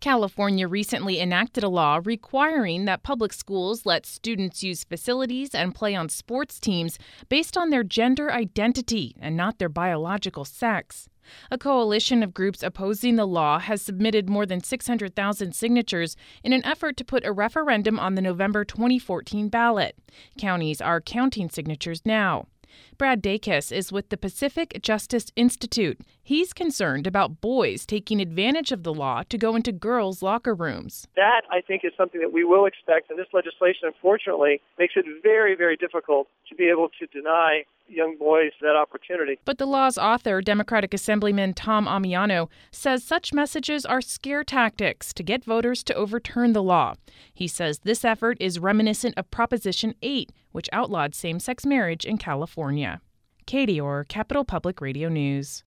California recently enacted a law requiring that public schools let students use facilities and play on sports teams based on their gender identity and not their biological sex. A coalition of groups opposing the law has submitted more than 600,000 signatures in an effort to put a referendum on the November 2014 ballot. Counties are counting signatures now. Brad Dacus is with the Pacific Justice Institute. He's concerned about boys taking advantage of the law to go into girls' locker rooms. That, I think, is something that we will expect, and this legislation, unfortunately, makes it very, very difficult to be able to deny young boys that opportunity. But the law's author, Democratic Assemblyman Tom Ammiano, says such messages are scare tactics to get voters to overturn the law. He says this effort is reminiscent of Proposition 8, which outlawed same-sex marriage in California. Katie Orr, Capital Public Radio News.